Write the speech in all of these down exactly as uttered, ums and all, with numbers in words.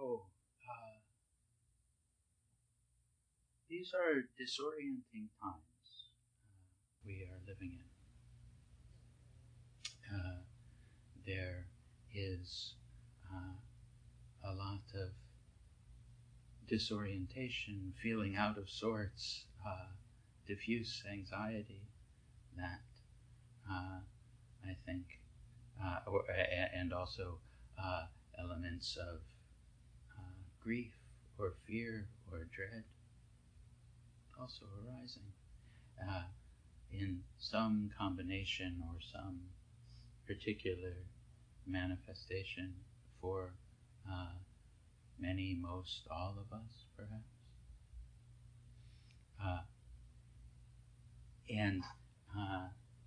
So, uh, these are disorienting times uh, we are living in. Uh, there is uh, a lot of disorientation, feeling out of sorts, uh, diffuse anxiety that uh, I think, uh, or, and also uh, elements of uh, grief or fear or dread also arising uh, in some combination or some particular manifestation for uh, many, most, all of us, perhaps. Uh, and uh,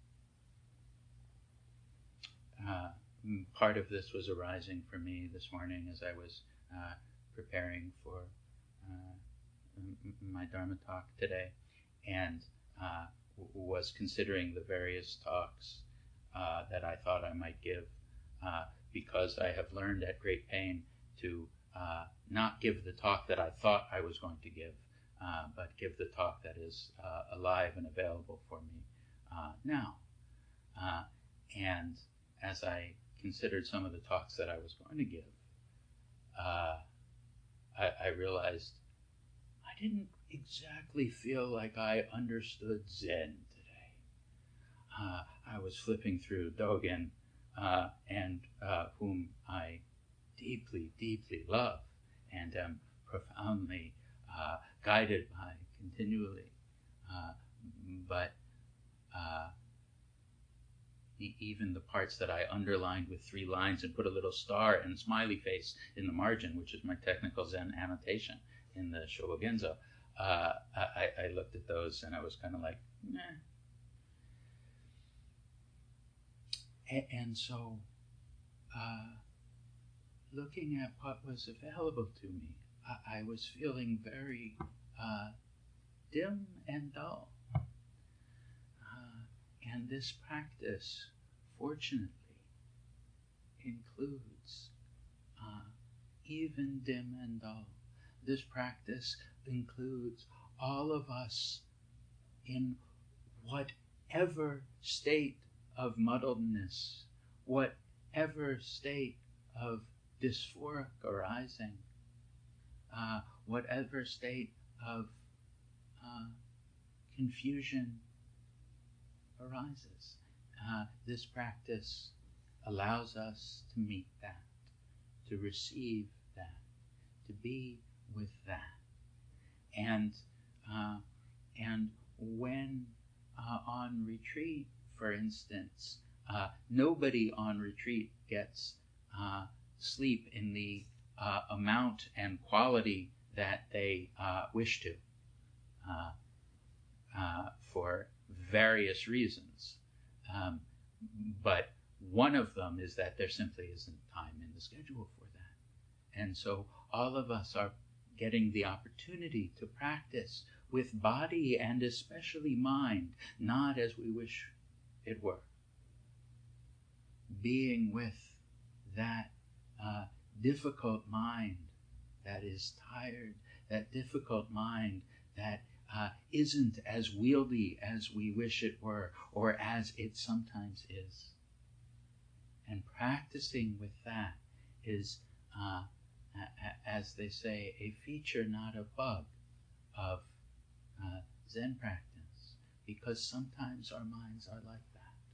uh, part of this was arising for me this morning as I was uh, preparing for uh, m- my Dharma talk today, and uh, w- was considering the various talks uh, that I thought I might give, uh, because I have learned at great pain to uh, not give the talk that I thought I was going to give, uh, but give the talk that is uh, alive and available for me uh, now. Uh, and as I considered some of the talks that I was going to give, uh, I, I realized I didn't exactly feel like I understood Zen today. Uh, I was flipping through Dogen, uh, and uh, whom I deeply, deeply love and am profoundly uh, guided by continually. Uh, but uh, e- even the parts that I underlined with three lines and put a little star and smiley face in the margin, which is my technical Zen annotation in the Shobogenzo, uh, I, I looked at those and I was kind of like, nah. And, and so, uh, looking at what was available to me, I, I was feeling very uh, dim and dull. Uh, and this practice, fortunately, includes uh, even dim and dull. This practice includes all of us in whatever state of muddledness, whatever state of dysphoric arising, uh, whatever state of uh, confusion arises. Uh, this practice allows us to meet that, to receive that, to be with that. And uh, and when uh, on retreat, for instance, uh, nobody on retreat gets uh, sleep in the uh, amount and quality that they uh, wish to, uh, uh, for various reasons. Um, but one of them is that there simply isn't time in the schedule for that. And so all of us are getting the opportunity to practice with body and especially mind, not as we wish it were. Being with that uh, difficult mind that is tired, that difficult mind that uh, isn't as wieldy as we wish it were, or as it sometimes is. And practicing with that is, uh, as they say, a feature, not a bug, of uh, Zen practice, because sometimes our minds are like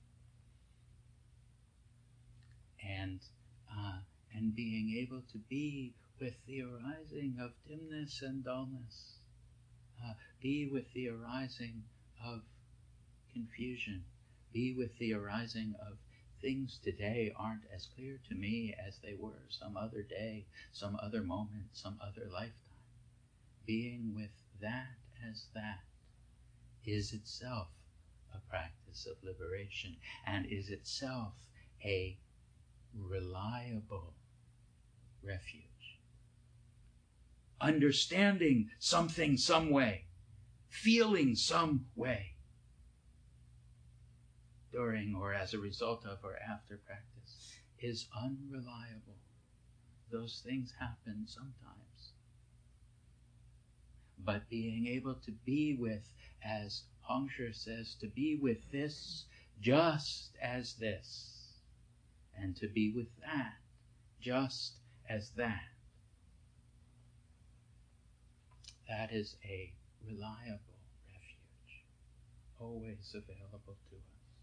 that. And uh, and being able to be with the arising of dimness and dullness, uh, be with the arising of confusion, be with the arising of things today aren't as clear to me as they were some other day, some other moment, some other lifetime. Being with that as that is itself a practice of liberation, and is itself a reliable refuge. Understanding something some way, feeling some way, during or as a result of or after practice, is unreliable. those things happen sometimes. But being able to be with, as Hongshu says, to be with this just as this, and to be with that just as that, that is a reliable refuge, always available to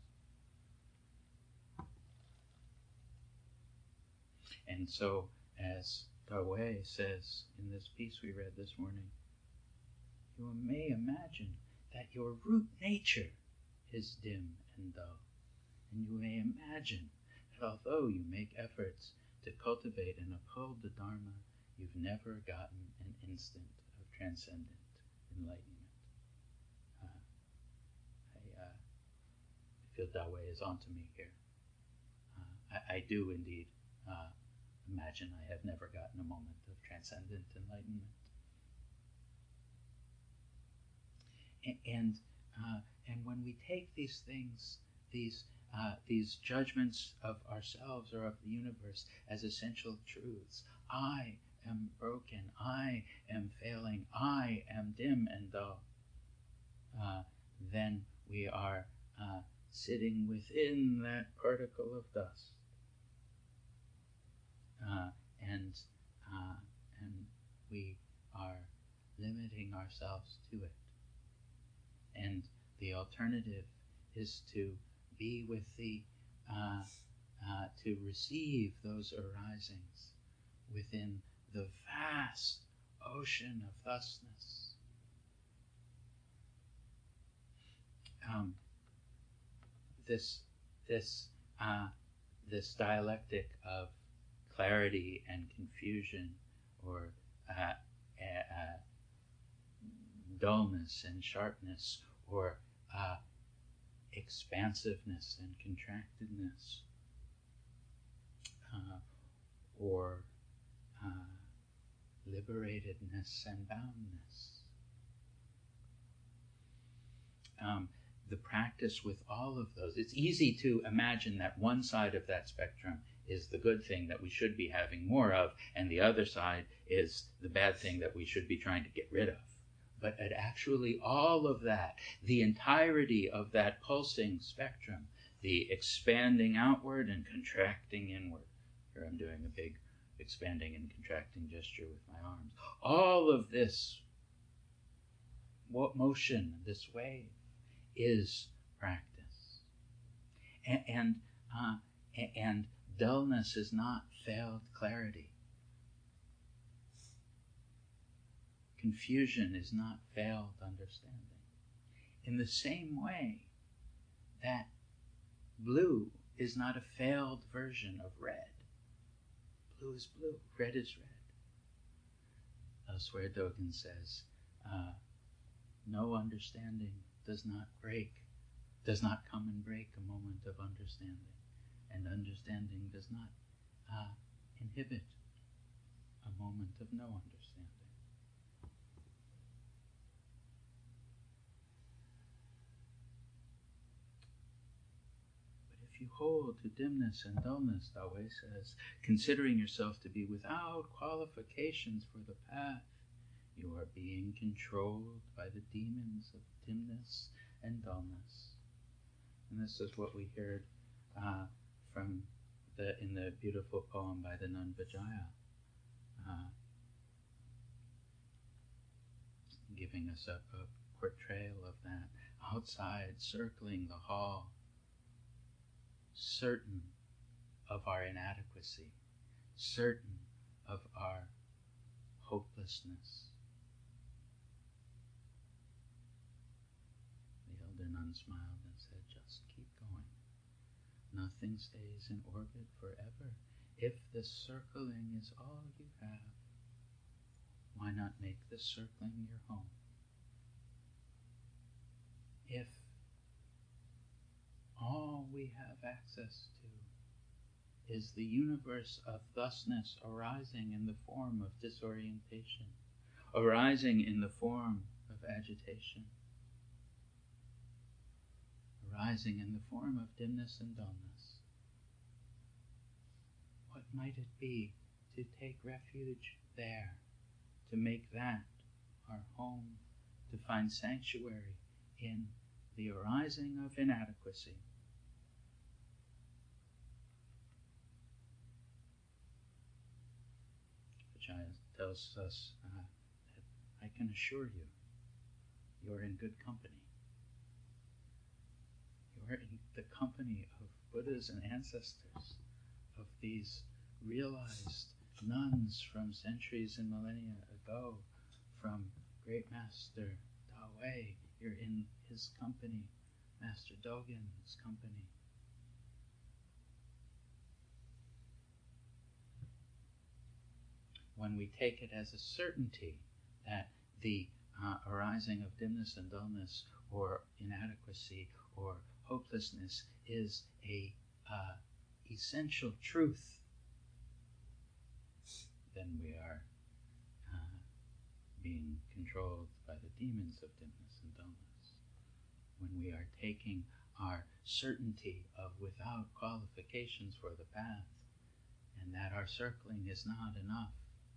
us. And so, as Dawei says in this piece we read this morning, you may imagine that your root nature is dim and dull. And you may imagine that although you make efforts to cultivate and uphold the Dharma, you've never gotten an instant of transcendent enlightenment. Uh, I, uh, I feel Dawei is onto me here. Uh, I, I do indeed uh, imagine I have never gotten a moment of transcendent enlightenment. And uh, and when we take these things, these uh, these judgments of ourselves or of the universe as essential truths, I am broken, I am failing, I am dim and dull, uh, then we are uh, sitting within that particle of dust, uh, and uh, and we are limiting ourselves to it. And the alternative is to be with the, uh, uh, to receive those arisings within the vast ocean of thusness. Um, this, this, uh, this dialectic of clarity and confusion, or uh, uh, dullness and sharpness, or uh, expansiveness and contractedness, uh, or uh, liberatedness and boundness. Um, the practice with all of those, it's easy to imagine that one side of that spectrum is the good thing that we should be having more of, and the other side is the bad thing that we should be trying to get rid of. But at actually all of that, the entirety of that pulsing spectrum, the expanding outward and contracting inward. Here I'm doing a big expanding and contracting gesture with my arms. All of this motion, this wave, is practice. And, and, uh, and dullness is not failed clarity. Confusion is not failed understanding. In the same way that blue is not a failed version of red. Blue is blue, red is red. Elsewhere, Dogen says, uh, no understanding does not break, does not come and break a moment of understanding, and understanding does not uh, inhibit a moment of no understanding. If you hold to dimness and dullness, Dawei says, considering yourself to be without qualifications for the path, you are being controlled by the demons of dimness and dullness. And this is what we heard uh, from the in the beautiful poem by the nun Vijaya, uh, giving us a, a portrayal of that. Outside, circling the hall, certain of our inadequacy, certain of our hopelessness. The elder nun smiled and said, just keep going. Nothing stays in orbit forever. If the circling is all you have, why not make the circling your home? If all we have access to is the universe of thusness arising in the form of disorientation, arising in the form of agitation, arising in the form of dimness and dullness. What might it be to take refuge there, to make that our home, to find sanctuary in the arising of inadequacy. Vijaya tells us uh, that I can assure you, you're in good company. You're in the company of Buddhas and ancestors, of these realized nuns from centuries and millennia ago, from Great Master Dawei. You're in his company, Master Dogen's company. When we take it as a certainty that the uh, arising of dimness and dullness, or inadequacy, or hopelessness is a uh, essential truth, then we are uh, being controlled by the demons of dimness and dullness. When we are taking our certainty of without qualifications for the path, and that our circling is not enough,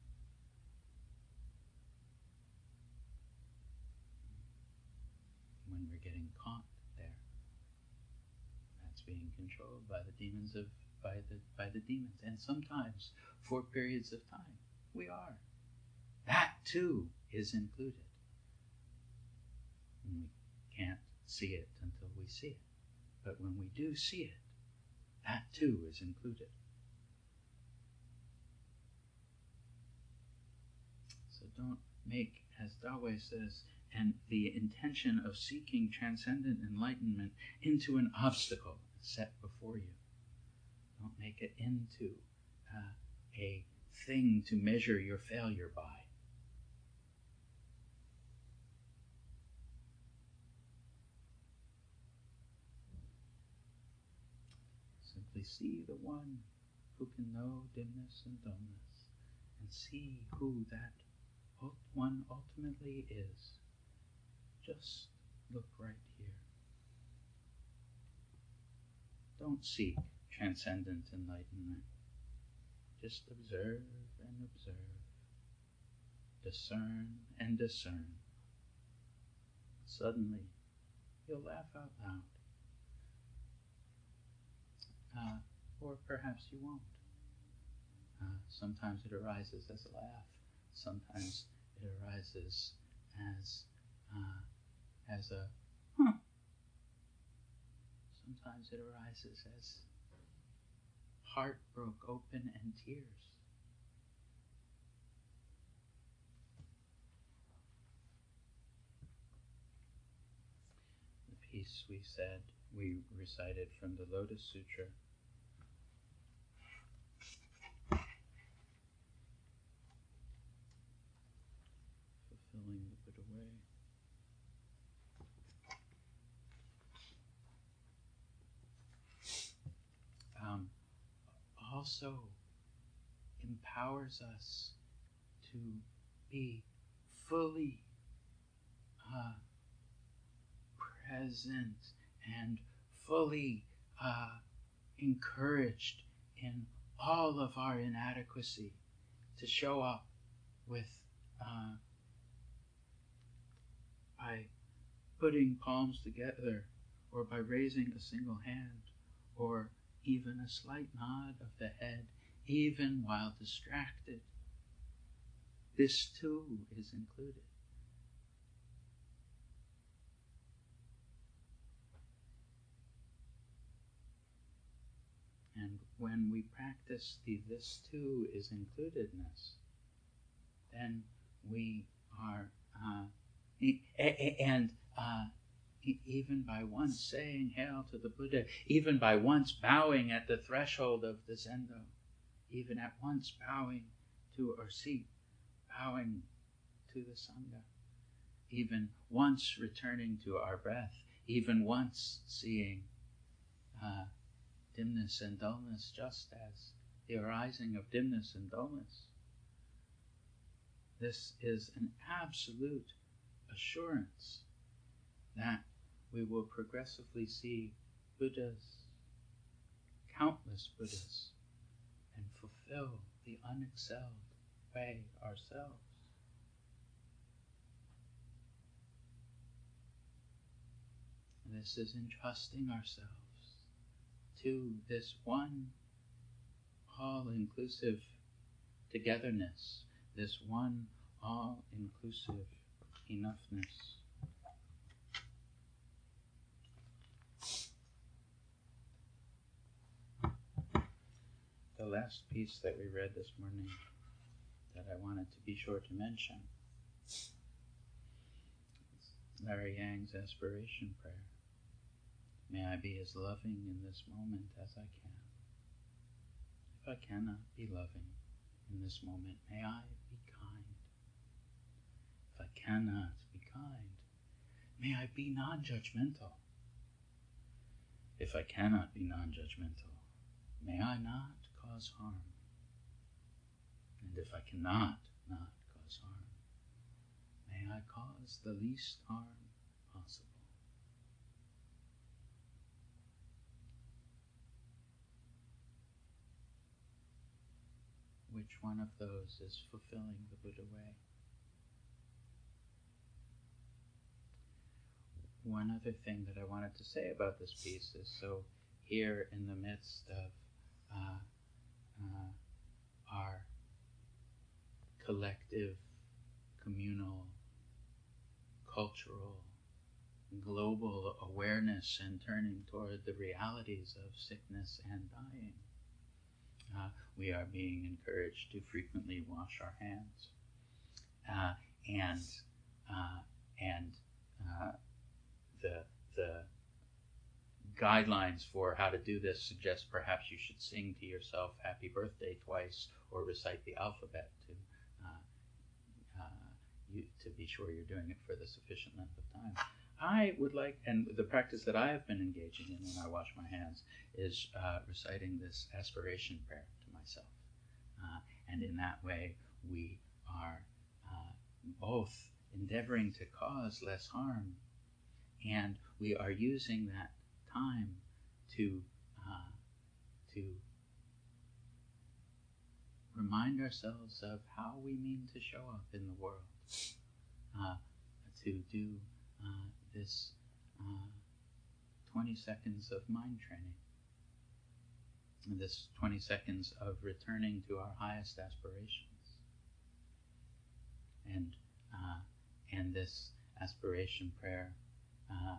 when we're getting caught there, that's being controlled by the demons of by the by the demons, and sometimes for periods of time we are. That too is included. And we can't see it until we see it, but when we do see it, that too is included. So don't make, as Dawei says, and the intention of seeking transcendent enlightenment into an obstacle set before you. Don't make it into uh, a thing to measure your failure by. Simply see the one who can know dimness and dullness, and see who that one ultimately is. Just look right here. Don't seek transcendent enlightenment. Just observe and observe. Discern and discern. Suddenly, you'll laugh out loud. Uh, or perhaps you won't. Uh, sometimes it arises as a laugh. Sometimes it arises as uh, as a huh. Sometimes it arises as heart broke open and tears. The piece we said, we recited from the Lotus Sutra. Fulfilling the Buddha way. Um, also empowers us to be fully uh, present and fully uh, encouraged in all of our inadequacy, to show up with uh, by putting palms together, or by raising a single hand, or even a slight nod of the head, even while distracted. This too is included. And when we practice the this too is includedness, then we are, uh, and uh, even by once saying hail to the Buddha, even by once bowing at the threshold of the Zendo, even at once bowing to our seat, bowing to the Sangha, even once returning to our breath, even once seeing uh, dimness and dullness just as the arising of dimness and dullness. This is an absolute assurance that we will progressively see Buddhas, countless Buddhas, and fulfill the unexcelled way ourselves. And this is entrusting ourselves to this one all-inclusive togetherness, this one all-inclusive enoughness. The last piece that we read this morning that I wanted to be sure to mention is Larry Yang's aspiration prayer. May I be as loving in this moment as I can. If I cannot be loving in this moment, may I be kind. If I cannot be kind, may I be non-judgmental. If I cannot be non-judgmental, may I not cause harm. And if I cannot not cause harm, may I cause the least harm possible. Which one of those is fulfilling the Buddha way? One other thing that I wanted to say about this piece is, so here in the midst of uh, uh, our collective, communal, cultural, global awareness and turning toward the realities of sickness and dying, uh, we are being encouraged to frequently wash our hands. Uh, and uh, and uh, the the guidelines for how to do this suggest perhaps you should sing to yourself happy birthday twice or recite the alphabet to uh, uh, you, to be sure you're doing it for the sufficient length of time. I would like, and the practice that I have been engaging in when I wash my hands is uh, reciting this aspiration prayer to myself. Uh, and in that way, we are uh, both endeavoring to cause less harm, and we are using that time to uh, to remind ourselves of how we mean to show up in the world, uh, to do uh, this uh, twenty seconds of mind training, this twenty seconds of returning to our highest aspirations. And uh, and this aspiration prayer uh,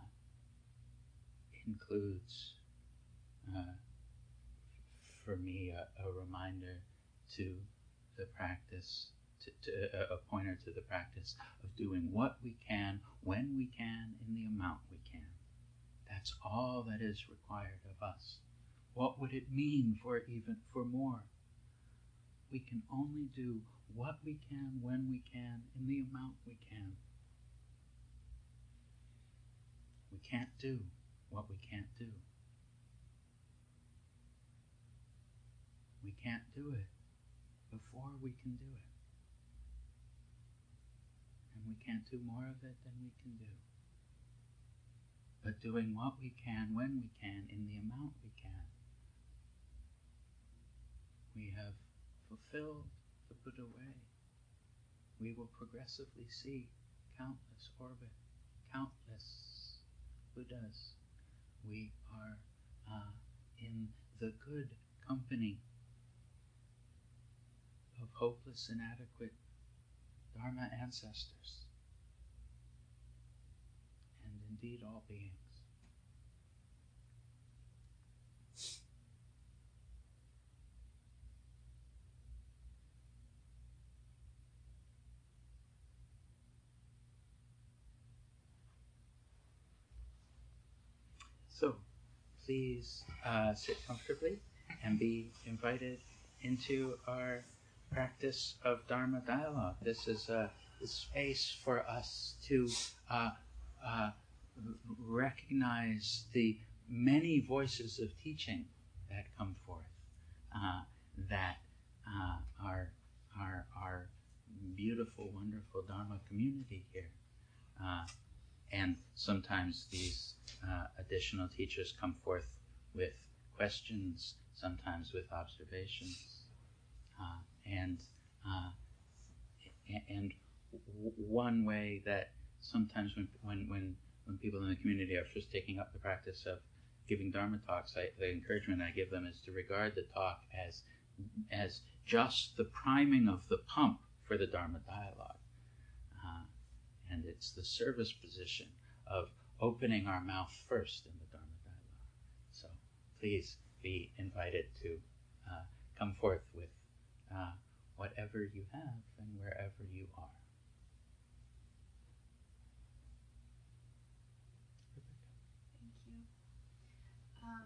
includes, uh, for me, a, a reminder to the practice, to, to a, a pointer to the practice of doing what we can, when we can, in the amount we can. That's all that is required of us. What would it mean for even for more? We can only do what we can, when we can, in the amount we can. We can't do what we can't do. We can't do it before we can do it. And we can't do more of it than we can do. But doing what we can, when we can, in the amount we can, we have fulfilled the Buddha way. We will progressively see countless orbit, countless Buddhas. We are uh, in the good company of hopeless, inadequate Dharma ancestors, and indeed all beings. So, please uh, sit comfortably and be invited into our practice of Dharma dialogue. This is a, a space for us to uh, uh, recognize the many voices of teaching that come forth, uh, that uh, are our, our beautiful, wonderful Dharma community here. Uh, and sometimes these uh, additional teachers come forth with questions, sometimes with observations. Uh, and uh, and w- one way that sometimes when when when when people in the community are first taking up the practice of giving Dharma talks, I, the encouragement I give them is to regard the talk as as just the priming of the pump for the Dharma dialogue. Uh, and it's the service position of opening our mouth first in the Dharma dialogue. So please be invited to uh, come forth with uh, whatever you have and wherever you are. Thank you. Um,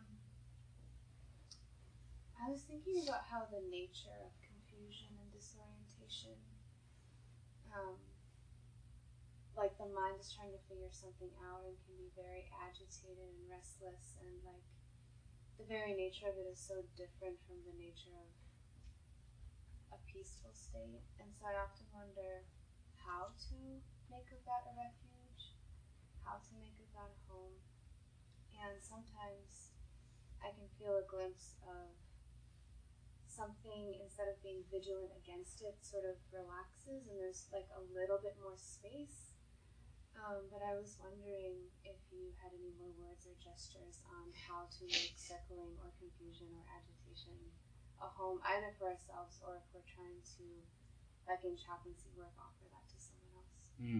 I was thinking about how the nature of confusion and disorientation, um, like the mind is trying to figure something out and can be very agitated and restless, and like the very nature of it is so different from the nature of a peaceful state. And so I often wonder how to make of that a refuge, how to make of that a home. And sometimes I can feel a glimpse of something, instead of being vigilant against it, sort of relaxes, and there's like a little bit more space. Um, but I was wondering if you had any more words or gestures on how to make circling or confusion or agitation a home, either for ourselves or if we're trying to, like in chaplaincy work, offer that to someone else. Mm.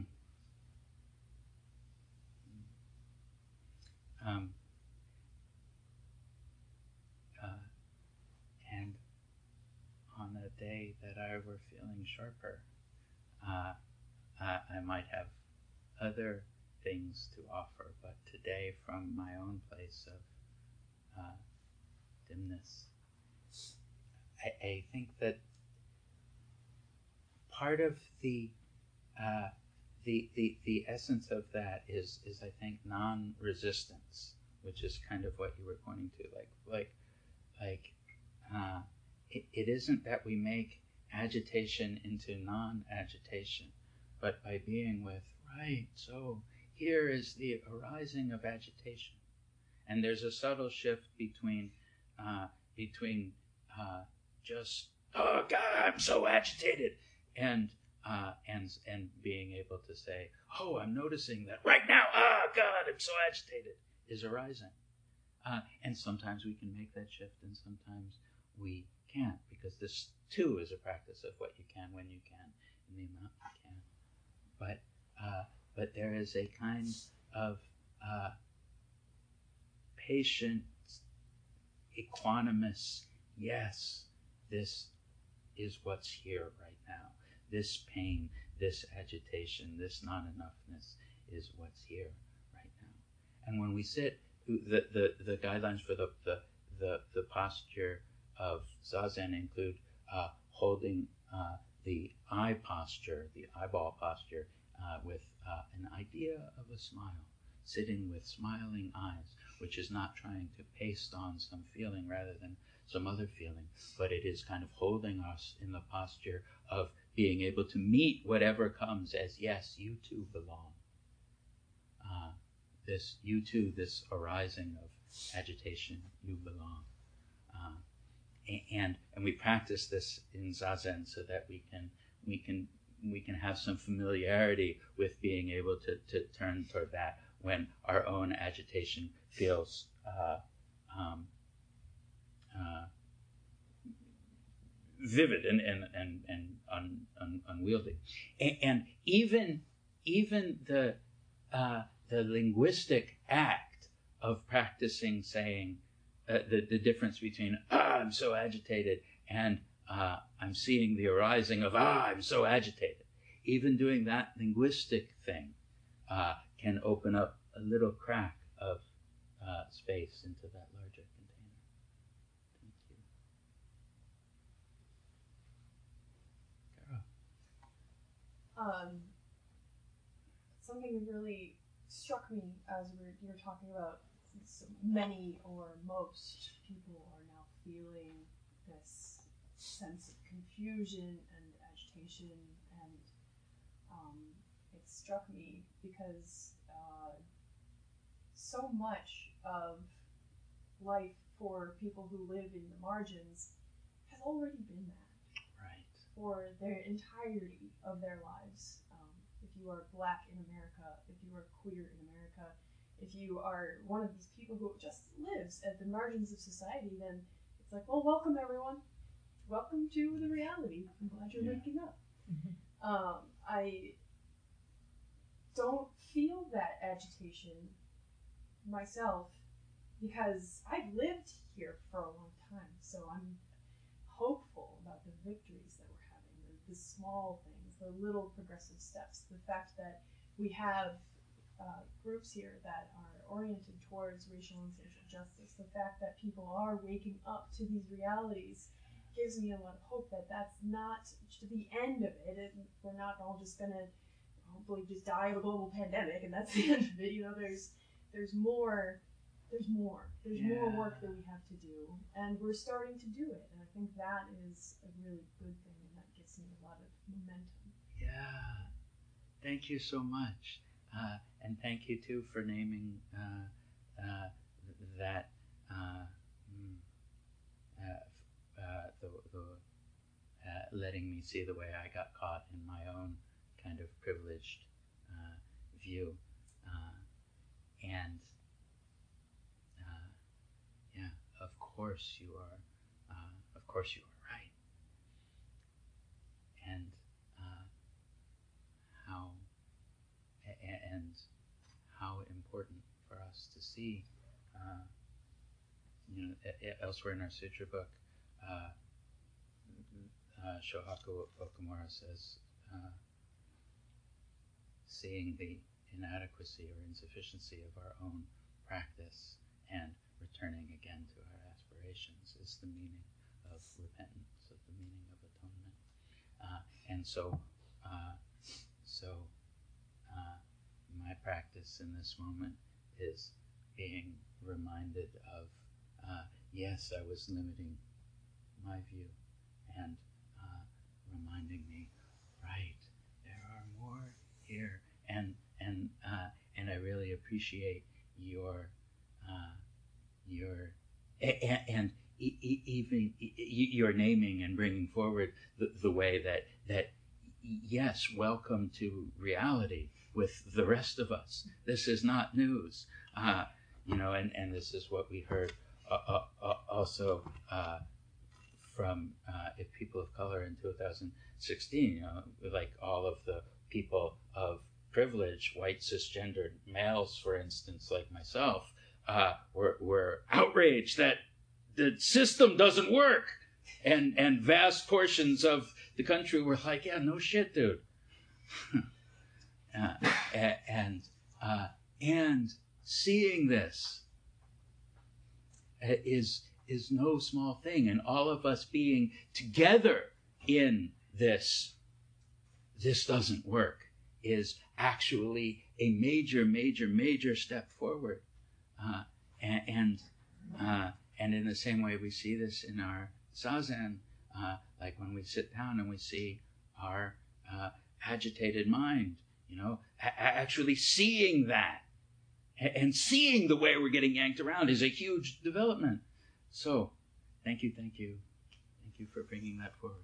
Um, uh, and on a day that I were feeling sharper, uh, I, I might have other things to offer, but today, from my own place of uh, dimness, I, I think that part of the uh, the, the the essence of that is is I think non-resistance, which is kind of what you were pointing to, like like like uh, it, it isn't that we make agitation into non-agitation, but by being with, right, so here is the arising of agitation. And there's a subtle shift between uh, between uh, just, oh God, I'm so agitated, and uh, and and being able to say, oh, I'm noticing that right now, oh God, I'm so agitated, is arising. Uh, and sometimes we can make that shift, and sometimes we can't, because this too is a practice of what you can when you can, in the amount you can. But uh, but there is a kind of uh, patient, equanimous, yes, this is what's here right now. This pain, this agitation, this not-enoughness is what's here right now. And when we sit, the, the, the guidelines for the, the, the, the posture of Zazen include uh, holding uh, the eye posture, the eyeball posture, uh, with uh, an idea of a smile, sitting with smiling eyes, which is not trying to paste on some feeling rather than some other feeling, but it is kind of holding us in the posture of being able to meet whatever comes as, yes, you too belong. Uh, this, you too, this arising of agitation, you belong. Uh, and and we practice this in Zazen so that we can we can we can have some familiarity with being able to, to turn toward that when our own agitation feels uh, um, uh, vivid and and and, and un, un, unwieldy, and, and even even the uh, the linguistic act of practicing saying uh, the the difference between ah I'm so agitated and uh, I'm seeing the arising of ah I'm so agitated. Even doing that linguistic thing uh, can open up a little crack of uh, space into that larger container. Thank you. Carol. Um, something really struck me as we were, you were talking about many or most people are now feeling this sense of confusion and agitation, and um, it struck me because uh, so much of life for people who live in the margins has already been that. Right. for the entirety of their lives. Um, if you are black in America, if you are queer in America, if you are one of these people who just lives at the margins of society, then it's like, well, welcome everyone. Welcome to the reality. I'm glad you're Yeah. waking up. Um, I don't feel that agitation myself because I've lived here for a long time, so I'm hopeful about the victories that we're having, the, the small things, the little progressive steps, the fact that we have uh, groups here that are oriented towards racial and social justice, the fact that people are waking up to these realities gives me a lot of hope that that's not the end of it, and we're not all just going to hopefully just die of a global pandemic and that's the end of it. You know, there's there's more there's more there's Yeah. more work that we have to do, and we're starting to do it, and I think that is a really good thing, and that gives me a lot of momentum. Yeah. Thank you so much. Uh, and thank you too for naming uh, uh, that uh, mm, uh, uh, the, the uh, letting me see the way I got caught in my own kind of privileged uh, view, uh, and uh, yeah, of course you are, uh, of course you are right, and uh, how a- and how important for us to see, uh, you know, e- e- elsewhere in our sutra book, uh, uh, Shohaku Okumura says, uh, seeing the inadequacy or insufficiency of our own practice and returning again to our aspirations is the meaning of repentance, of the meaning of atonement. Uh, and so, uh, so uh, my practice in this moment is being reminded of, uh, yes, I was limiting my view, and uh, reminding me, right, there are more here, and and uh, and I really appreciate your uh, your and, and e- e- even e- your naming and bringing forward the, the way that that yes, welcome to reality with the rest of us. This is not news, uh, you know, and, and this is what we heard uh, uh, uh, also uh, from uh, if people of color in two thousand sixteen, you know, like all of the people of privilege, white cisgendered males, for instance, like myself, uh, were, were outraged that the system doesn't work. And, and vast portions of the country were like, yeah, no shit, dude. uh, and, uh, and seeing this is, is no small thing. And all of us being together in this, this doesn't work, is actually a major, major, major step forward. Uh, and and, uh, and in the same way we see this in our Zazen, uh, like when we sit down and we see our uh, agitated mind, you know, a- actually seeing that and seeing the way we're getting yanked around is a huge development. So, thank you, thank you, thank you for bringing that forward.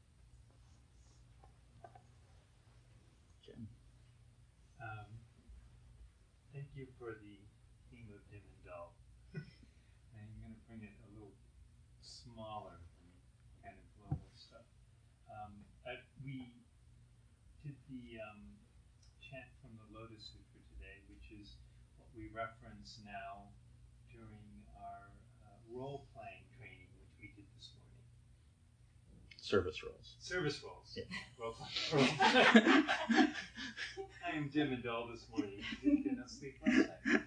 Jim. Um, thank you for the theme of dim and dull. And I'm going to bring it a little smaller than kind of global stuff. Um, I, we did the um, chant from the Lotus Sutra today, which is what we reference now during our uh, role-playing training, which we did this morning. Service roles. Service roles. Yeah. Role-playing. I am dim and dull this morning. Didn't get enough sleep last night.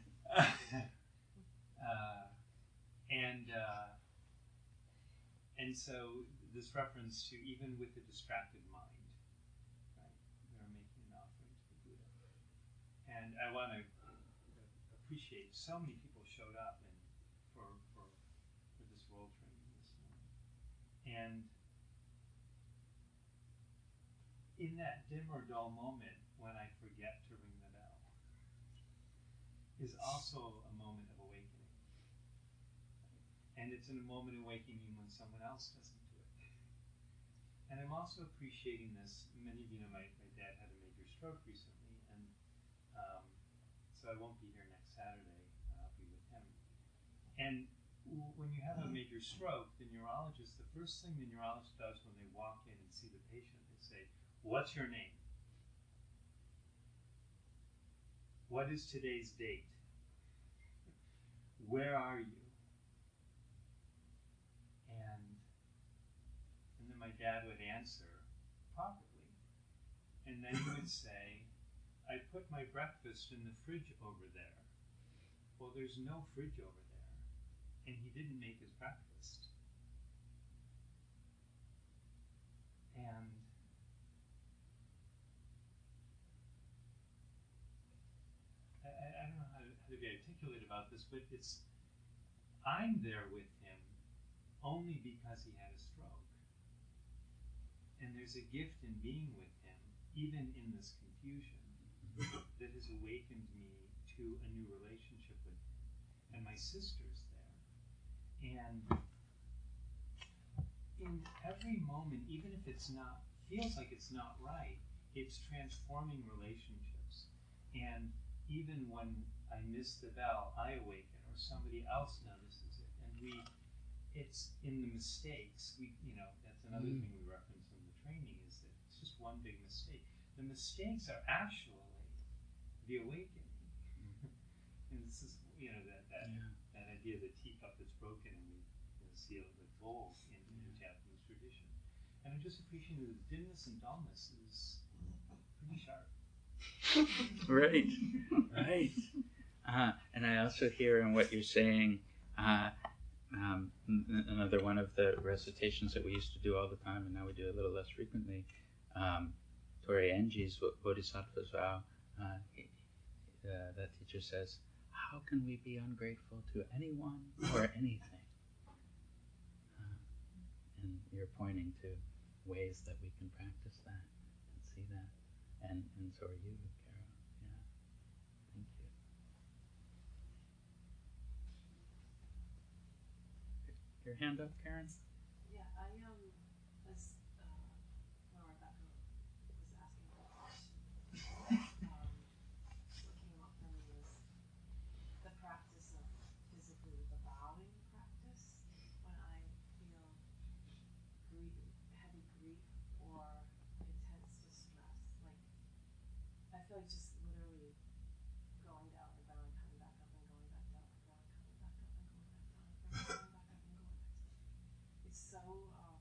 uh, and uh, and so this reference to even with a distracted mind, right? We are making an offering to the Buddha, and I want to appreciate so many people showed up and for for for this role training this morning, and in that dim or dull moment when I forget to ring the bell is also a moment of awakening. And it's in a moment of awakening when someone else doesn't do it. and I'm also appreciating this. Many of you know my, my dad had a major stroke recently, and um, so I won't be here next Saturday. I'll be with him. And w- when you have a major stroke, the neurologist, the first thing the neurologist does when they walk in and see the patient, they say, "What's your name? What is today's date? Where are you?" And and then my dad would answer properly. And then he would say, "I put my breakfast in the fridge over there." Well, there's no fridge over there. And he didn't make his breakfast. And I, I don't know how to, how to be articulate about this, but it's, I'm there with him only because he had a stroke. And there's a gift in being with him, even in this confusion, that has awakened me to a new relationship with him. And my sister's there. And in every moment, even if it's not, feels like it's not right, it's transforming relationships. And even when I miss the bell, I awaken, or somebody else notices it. And we, it's in the mistakes, we, you know, that's another mm. thing we reference in the training, is that it's just one big mistake. The mistakes are actually the awakening. And this is, you know, that that, yeah. that idea of the teacup that's broken and we you know, seal it with gold in, in the Japanese tradition. And I'm just appreciating that the dimness and dullness is pretty sharp. Right, right. Uh, and I also hear in what you're saying, uh, um, n- another one of the recitations that we used to do all the time, and now we do a little less frequently, um, Tori Enji's Bodhisattva's Vow. Uh, he, uh, that teacher says, how can we be ungrateful to anyone or anything? Uh, and you're pointing to ways that we can practice that and see that. And, and so are you, Carol. Yeah. Thank you. Your hand up, Karen? Yeah, I um, as uh, when Rebecca was asking the question, um, what came up for me was the practice of physically the bowing practice when I feel grief, heavy grief or intense distress. Like I feel like just literally going down and down, coming back up and going back down, and down, coming back up and going back down, and going back up and going back down. It's so um,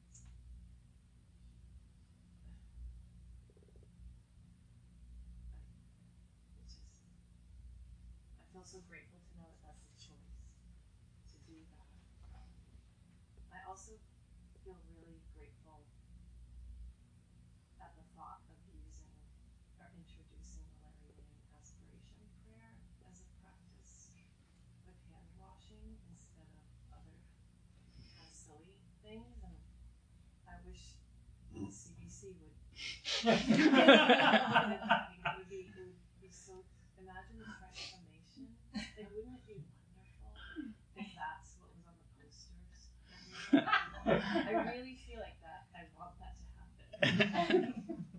it's just I feel so grateful to know that that's a choice to do that. I also feel really grateful at the thought of using or introducing the Larry Mann aspiration prayer as a practice with hand washing instead of other kind of silly things. And I wish the C B C would it would be it would be so imagine the transformation. Like wouldn't it be wonderful if that's what was on the posters? I really feel like that. I want that to happen.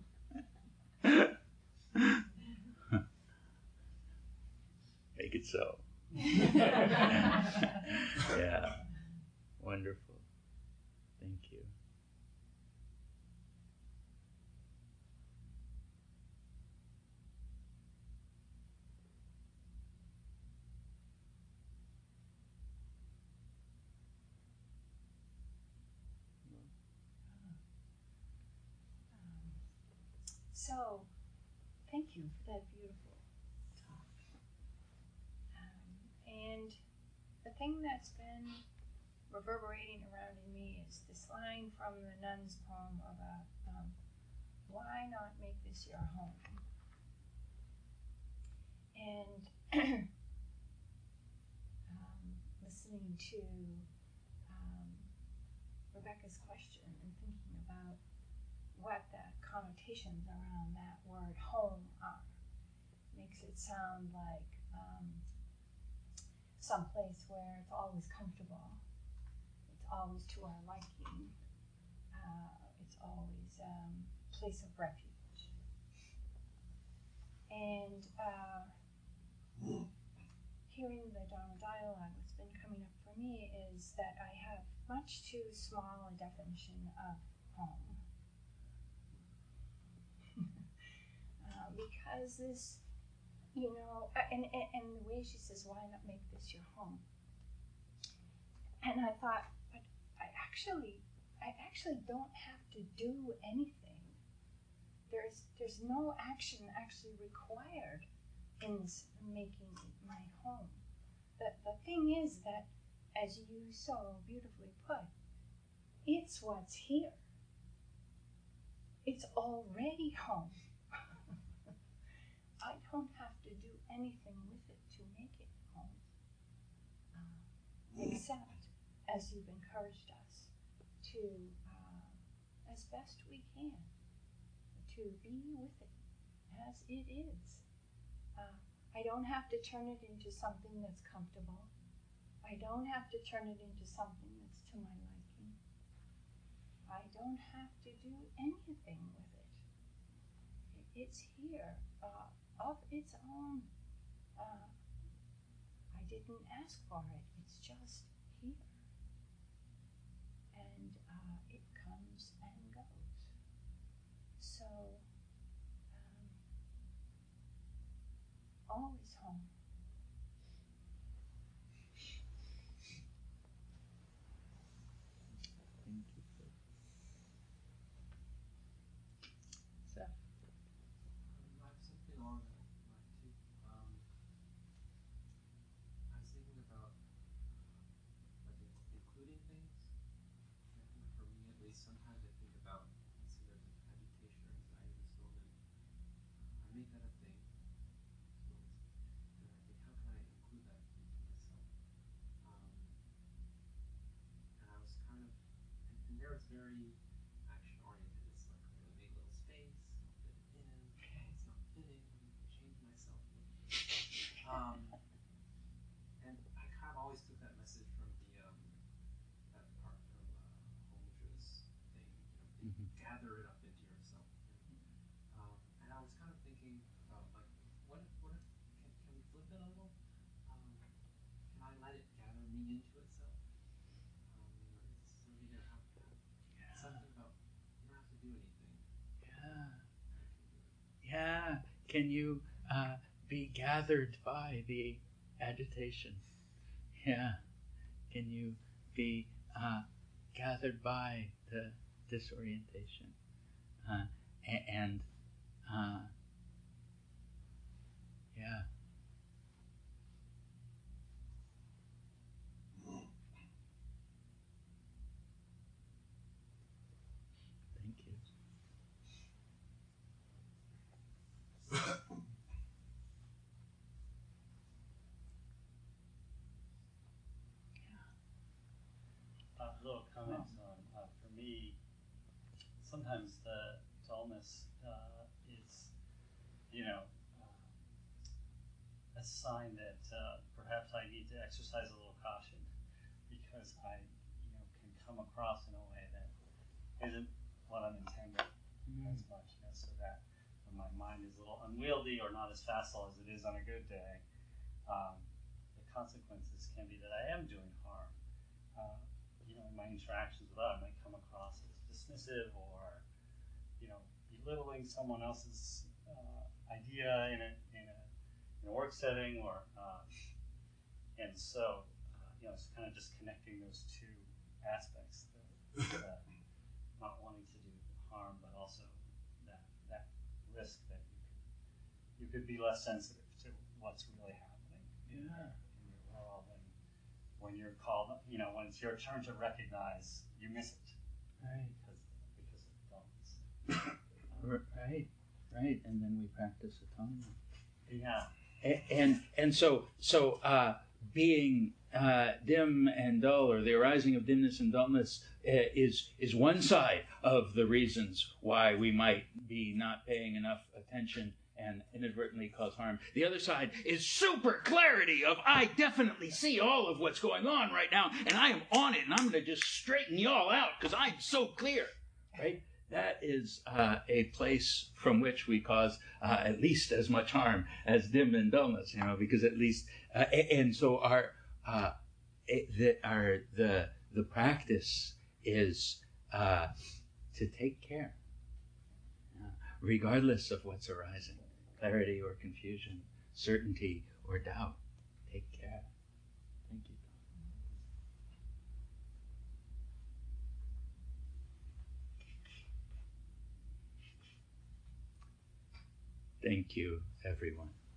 Make it so. Yeah. Wonderful. Thank you. So, thank you for that beautiful talk. Um, and the thing that's been reverberating around in me is this line from the nun's poem about um, why not make this your home? And um, listening to um, Rebecca's question and thinking about what the connotations around that word home are, makes it sound like um, some place where it's always comfortable, it's always to our liking, uh, it's it's always um, place of refuge. And uh, hearing the Dharma dialogue, what's been coming up for me is that I have much too small a definition of home. uh, because this, you know, and, and, and the way she says, why not make this your home? And I thought, but I actually, I actually don't have to do anything. There's, there's no action actually required in this making it my home. The, the thing is that, as you so beautifully put, it's what's here. It's already home. I don't have to do anything with it to make it home, uh, except, as you've encouraged us, to, uh, as best we can, to be with it as it is. Uh, I don't have to turn it into something that's comfortable. I don't have to turn it into something that's to my liking. I don't have to do anything with it. It's here, uh, of its own. Uh, I didn't ask for it. It's just here. And uh, it comes and goes. So, um, always home. Thank you. Seth. Um, I have something along that line too. Um, I was thinking about uh, like in- including things. I think for me, at least, sometimes I think about, let's say there's an agitation or anxiety in this moment. Uh, I make that a thing. So it's, and I think, how can I include that into myself? Um, and I was kind of, and, and there it's very action oriented. It's like I'm gonna make a little space, I'll fit it in. Oh, it's not fitting. Let me change myself. Um, and I kind of always took that message from the um, that part from uh, Holmes's thing. You know, Mhm. gather it up into yourself. Um, and I was kind of thinking about like, what if, what if, can, can we flip it a little? Um, can I let it gather me into itself? Um, you know, it's so you don't have to, something about, you don't have to do anything. Yeah. I can do it. Yeah. Can you uh, be gathered by the agitation? Yeah. Can you be uh, gathered by the disorientation? Uh, a- and uh, yeah. Thank you. Uh, little comments on, uh, for me, sometimes the dullness uh, is, you know, uh, a sign that uh, perhaps I need to exercise a little caution because I, you know, can come across in a way that isn't what I'm intending as much, you know, so that when my mind is a little unwieldy or not as facile as it is on a good day, um, the consequences can be that I am doing harm. Uh, you know, in my interactions with others, I might come across as dismissive or, you know, belittling someone else's uh, idea in a, in a in a work setting, or uh, and so uh, you know, it's kind of just connecting those two aspects, the, the not wanting to do harm, but also that that risk that you could you could be less sensitive to what's really happening in, Yeah. in your world, and when you're called, you know, when it's your turn to recognize, you miss it Right. because because of dullness. Um, R- Right. Right. And then we practice atonement. yeah. A- And and so so uh, being uh, dim and dull, or the arising of dimness and dullness, uh, is is one side of the reasons why we might be not paying enough attention and inadvertently cause harm. The other side is super clarity of I definitely see all of what's going on right now, and I am on it, and I'm going to just straighten y'all out because I'm so clear, right? that is uh, a place from which we cause uh, at least as much harm as dim and dullness, you know, because at least, uh, and so our, uh, the, our, the, the practice is uh, to take care, uh, regardless of what's arising, clarity or confusion, certainty or doubt. Take care. Thank you. Thank you, everyone.